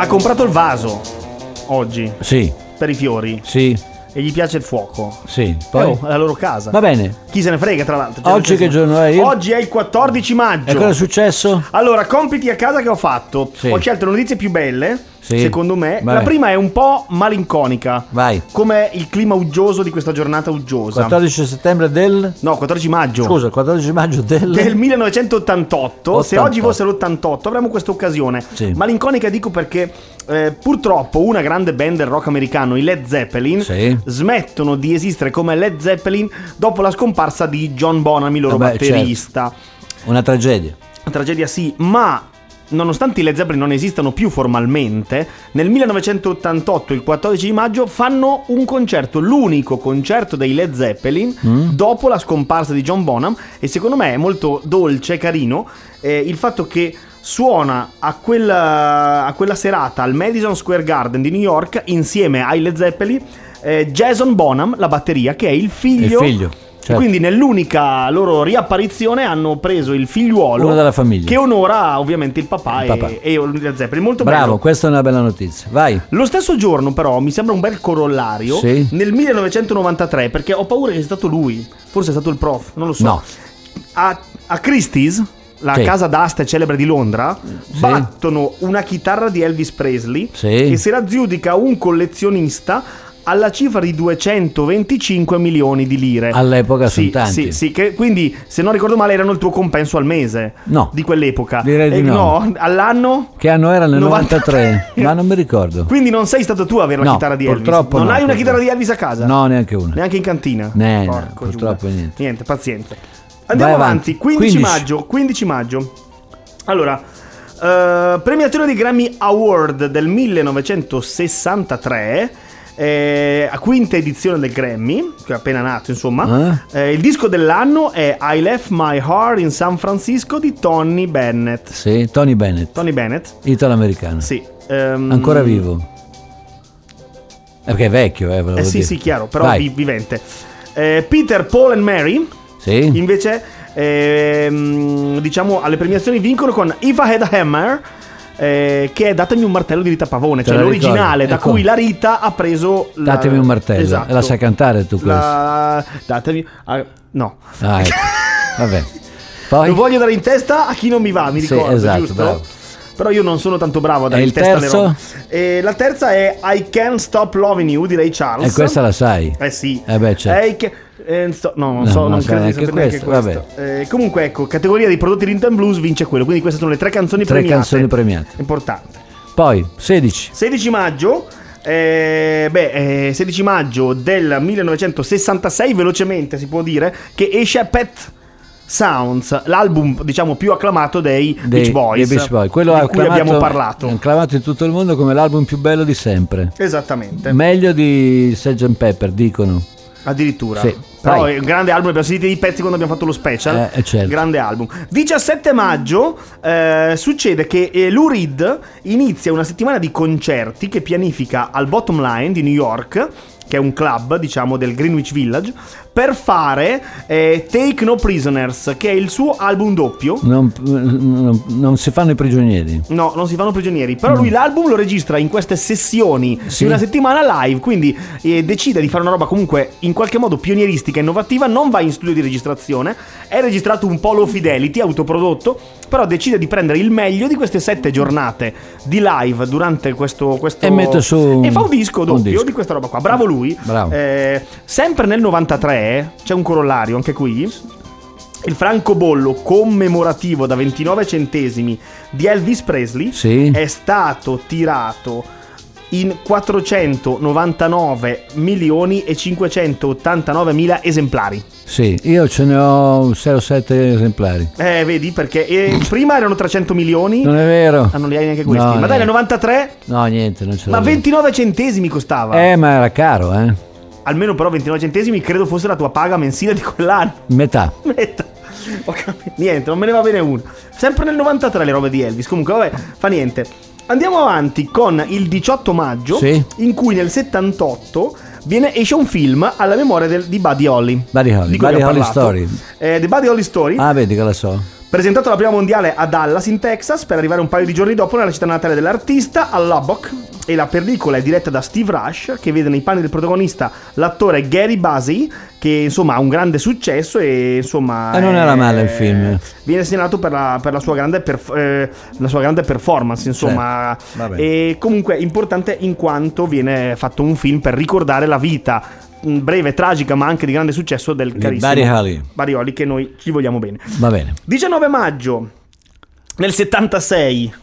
ha comprato il vaso oggi. Sì. Per i fiori. Sì. E gli piace il fuoco. Sì. Poi è la loro casa. Va bene. Chi se ne frega, tra l'altro. Oggi che giorno è? Oggi è il 14 maggio. E cosa è successo? Allora, compiti a casa che ho fatto. Sì. Ho scelto le notizie più belle. Sì. Secondo me. Vai. La prima è un po' malinconica. Vai. Come il clima uggioso di questa giornata uggiosa. 14 settembre del... No, 14 maggio. Scusa, 14 maggio del 1988. Se 88. oggi fosse l'88 avremmo questa occasione. Sì. Malinconica dico perché purtroppo una grande band del rock americano, i Led Zeppelin, Sì. smettono di esistere come Led Zeppelin dopo la scomparsa di John Bonham, il loro batterista. Certo. Una tragedia. Una tragedia, sì, ma nonostante i Led Zeppelin non esistano più formalmente, nel 1988, il 14 di maggio, fanno un concerto, l'unico concerto dei Led Zeppelin dopo la scomparsa di John Bonham, e secondo me è molto dolce, carino, il fatto che suona a quella serata al Madison Square Garden di New York insieme ai Led Zeppelin Jason Bonham, la batteria, che è il figlio. Certo. Quindi nell'unica loro riapparizione hanno preso il figliuolo, uno della famiglia, che onora ovviamente il papà. E Led Zeppelin. Molto bravo, bello. questa è una bella notizia. Vai. Lo stesso giorno però mi sembra un bel corollario, sì, nel 1993, perché ho paura che sia stato lui, forse è stato il prof, non lo so. No. A Christie's, la casa d'asta celebre di Londra, battono una chitarra di Elvis Presley e se la aggiudica un collezionista alla cifra di 225 milioni di lire. All'epoca sono tanti. Sì, che quindi, se non ricordo male, erano il tuo compenso al mese. No. Di quell'epoca. Direi di no. All'anno? Che anno era? Nel 93. Ma non mi ricordo. Quindi non sei stato tu a avere la chitarra di Elvis? Purtroppo non no, hai una chitarra di Elvis a casa? No, neanche una. Neanche in cantina? No, purtroppo niente. Niente, pazienza. Andiamo avanti. 15 maggio. Allora, premiazione dei Grammy Award del 1963, a quinta edizione del Grammy, che è appena nato, insomma. Il disco dell'anno è I Left My Heart in San Francisco di Tony Bennett. Sì, Tony Bennett. Italo-americano. Sì. Ancora vivo. Perché è vecchio, sì, chiaro, però vivente. Peter, Paul and Mary. Sì. Invece, diciamo, alle premiazioni vincono con If I Had a Hammer, che è Datemi un martello di Rita Pavone, cioè l'originale da cui la Rita ha preso Datemi un martello. Esatto. E la sai cantare tu questo? Datemi no. Ecco. Vabbè. Poi? Lo voglio dare in testa a chi non mi va, mi ricordo, esatto, giusto? bravo. Però io non sono tanto bravo a dare in testa le robe. La terza è I Can't Stop Loving You di Ray Charles. E questa la sai? Sì. Beh, certo. Non credo di sapere neanche questo. Comunque, ecco, categoria dei prodotti Rhythm and Blues vince quello. Quindi queste sono le tre canzoni premiate. Importante. Poi 16 maggio. 16 maggio del 1966, velocemente si può dire, che esce Pet Sounds, l'album diciamo più acclamato dei Beach Boys, quello di cui abbiamo parlato. Acclamato in tutto il mondo come l'album più bello di sempre. Esattamente. Meglio di Sgt. Pepper, dicono. Addirittura. Sì. Però è un grande album, abbiamo sentito i pezzi quando abbiamo fatto lo special. Certo. Grande album. 17 maggio succede che Lou Reed inizia una settimana di concerti che pianifica al Bottom Line di New York, che è un club, diciamo, del Greenwich Village, per fare Take No Prisoners, che è il suo album doppio. Non si fanno i prigionieri. No, non si fanno prigionieri. Però lui l'album lo registra in queste sessioni di una settimana live, quindi decide di fare una roba comunque in qualche modo pionieristica e innovativa. Non va in studio di registrazione, è registrato un po' low fidelity, autoprodotto, però decide di prendere il meglio di queste 7 giornate di live durante questo e mette su e fa un disco doppio di questa roba qua. Bravo lui. Bravo. Sempre nel 93 c'è un corollario anche qui. Il francobollo commemorativo da 29 centesimi di Elvis Presley è stato tirato in 499 milioni e 589 mila esemplari. Sì, io ce ne ho 6 o 7 esemplari. Vedi, perché prima erano 300 milioni. Non è vero. Non li hai neanche questi. No, ma dai, nel 93? No, niente, non ce l'ho. Ma 29 centesimi costava. Ma era caro, Almeno però 29 centesimi credo fosse la tua paga mensile di quell'anno. Metà. Niente, non me ne va bene uno. Sempre nel 93 le robe di Elvis. Comunque, vabbè, fa niente. Andiamo avanti con il 18 maggio, in cui nel 78 esce un film alla memoria di Buddy Holly. Buddy Holly Story. The Buddy Holly Story. Vedi che la so. Presentato alla prima mondiale a Dallas in Texas per arrivare un paio di giorni dopo nella città natale dell'artista, a Lubbock, e la pellicola è diretta da Steve Rush, che vede nei panni del protagonista l'attore Gary Busey, che insomma ha un grande successo e insomma non era male il film. Viene segnalato per la sua grande performance, insomma. Certo, e comunque importante in quanto viene fatto un film per ricordare la vita breve, tragica, ma anche di grande successo del carissimo Buddy Holly, che noi ci vogliamo bene. Va bene. 19 maggio nel 76,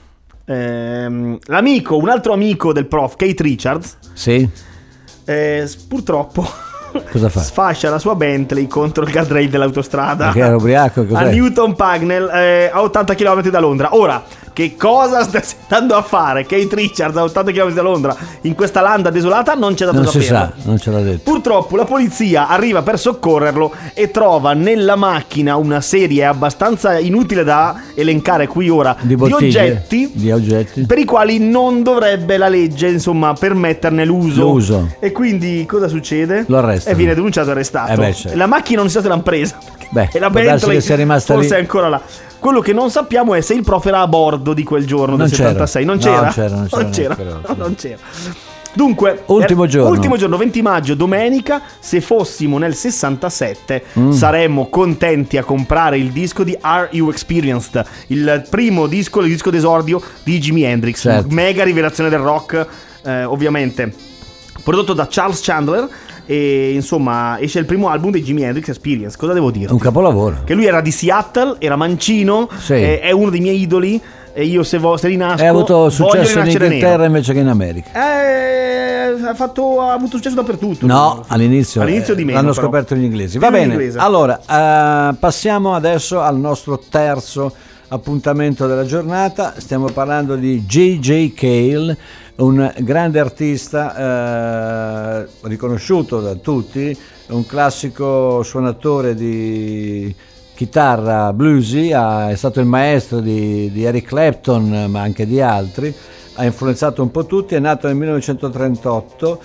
l'amico, un altro amico del prof, Keith Richards, sì, purtroppo cosa fa? sfascia la sua Bentley contro il guardrail dell'autostrada. Perché era ubriaco? Cos'è? A Newton Pagnell, a 80 km da Londra. Ora, che cosa sta andando a fare Keith Richards a 80 km da Londra in questa landa desolata non c'è dato sapere. Non si sa, non ce l'ha detto. Purtroppo la polizia arriva per soccorrerlo e trova nella macchina una serie abbastanza inutile da elencare qui ora di oggetti per i quali non dovrebbe la legge, insomma, permetterne l'uso. E quindi cosa succede? Lo arrestano. E viene denunciato e arrestato. Certo. La macchina non si sa se l'hanno presa. E la può darsi Bentley che sia rimasta forse lì. è ancora là. Quello che non sappiamo è se il prof era a bordo di quel giorno del 76. Non c'era. Non c'era. Dunque, ultimo giorno, 20 maggio, domenica. Se fossimo nel 67 saremmo contenti a comprare il disco di Are You Experienced, il primo disco, il disco d'esordio di Jimi Hendrix, certo. Mega rivelazione del rock, ovviamente prodotto da Charles Chandler. E insomma esce il primo album di Jimi Hendrix Experience. Cosa devo dire? Un capolavoro. Che lui era di Seattle, era mancino, sì. È uno dei miei idoli. E io se rinasco, ha avuto successo in Inghilterra invece che in America. Ha avuto successo dappertutto. No, all'inizio di meno, l'hanno però scoperto gli inglesi. Va bene, inglese. Allora passiamo adesso al nostro terzo appuntamento della giornata. Stiamo parlando di J.J. Cale, un grande artista riconosciuto da tutti, un classico suonatore di chitarra bluesy, è stato il maestro di Eric Clapton ma anche di altri, ha influenzato un po' tutti, è nato nel 1938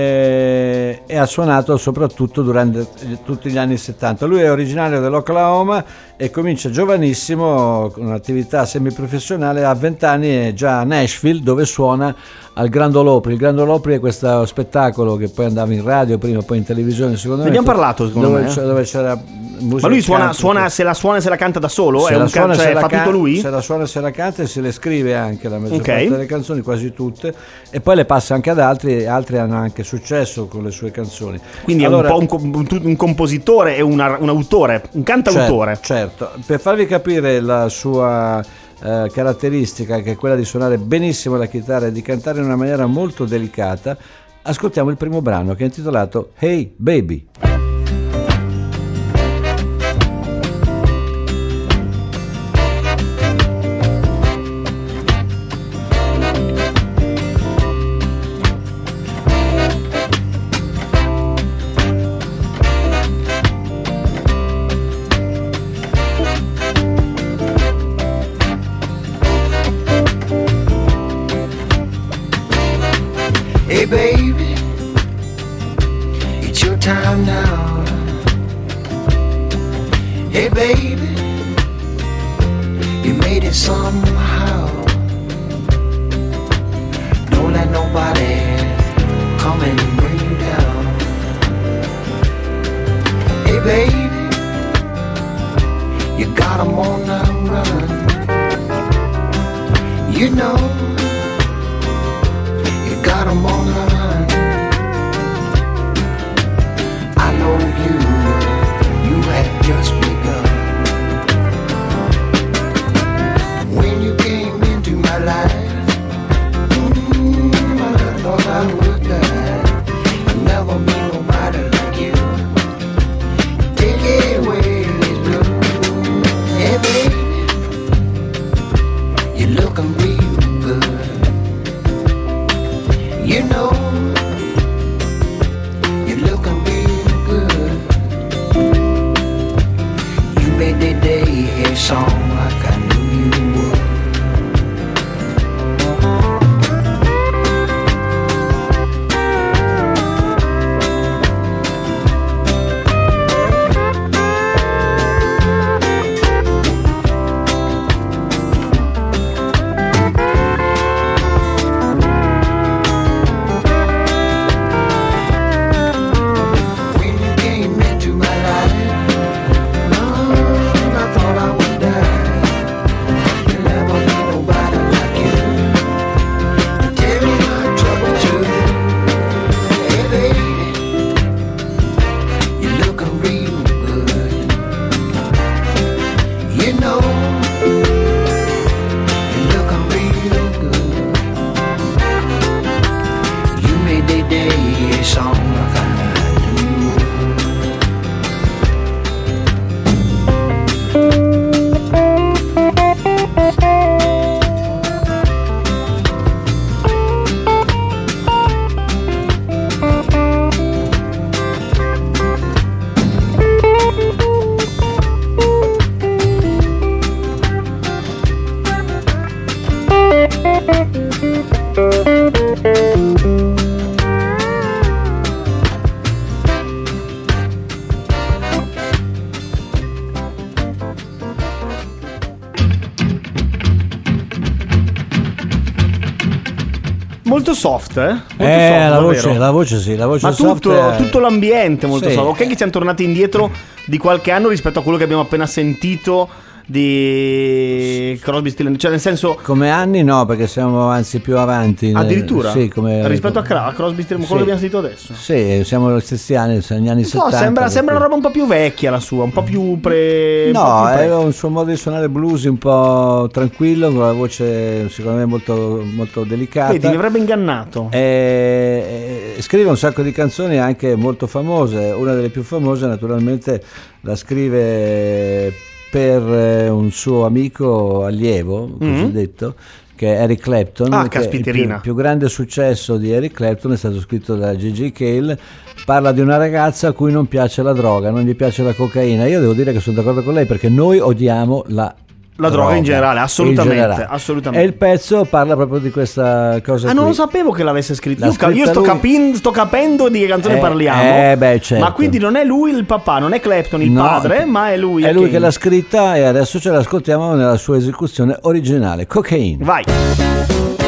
e ha suonato soprattutto durante tutti gli anni 70. Lui è originario dell'Oklahoma e comincia giovanissimo con un'attività semiprofessionale, a 20 anni è già a Nashville dove suona al Grand Ole Opry. Il Grand Ole Opry è questo spettacolo che poi andava in radio prima, poi in televisione, secondo me. Ne abbiamo parlato, secondo me. Dove c'era musica. Ma lui suona se la canta da solo? Fa tutto lui? Se la suona, se la canta e se le scrive anche la maggior parte delle canzoni, quasi tutte, e poi le passa anche ad altri hanno anche successo con le sue canzoni. Quindi allora, è un po' un compositore e un autore, un cantautore. Certo. Per farvi capire la sua caratteristica, che è quella di suonare benissimo la chitarra e di cantare in una maniera molto delicata, ascoltiamo il primo brano, che è intitolato Hey Baby. Hey baby, it's your time now. Hey baby, you made it somehow. Don't let nobody come and bring you down. Hey baby, you got 'em on the run. You know got 'em on the run. I know you had just begun. When you came into my life, I thought I would die. I'll never be nobody like you. Take away these blues. Hey baby, you're looking real good. You know, you're looking real good. You made the day a song like I knew you would. molto soft, Molto soft, la voce sì, la voce ma soft tutto l'ambiente molto sì. soft. Ok che siamo tornati indietro di qualche anno rispetto a quello che abbiamo appena sentito di Crosby, Stills, cioè nel senso come anni no, perché siamo anzi più avanti addirittura sì, come, rispetto a Crosby, Stills, quello che abbiamo sentito adesso. Sì, siamo negli stessi anni, negli anni 70. Sembra una roba un po' più vecchia la sua, un po' più no, è un suo modo di suonare blues un po' tranquillo, con la voce secondo me molto, molto delicata. Vedi, mi avrebbe ingannato. Scrive un sacco di canzoni anche molto famose, una delle più famose naturalmente la scrive per un suo amico allievo, cosiddetto, che è Eric Clapton. Il più grande successo di Eric Clapton è stato scritto da J.J. Cale. Parla di una ragazza a cui non piace la droga, non gli piace la cocaina. Io devo dire che sono d'accordo con lei, perché noi odiamo la droga in generale, assolutamente. E il pezzo parla proprio di questa cosa. Non lo sapevo che l'avesse scritto. Io sto capendo di che canzone parliamo. Certo. Ma quindi non è lui il papà, non è Clapton il padre, ma è lui. È lui che l'ha scritta e adesso ce l'ascoltiamo nella sua esecuzione originale. Cocaine. Vai.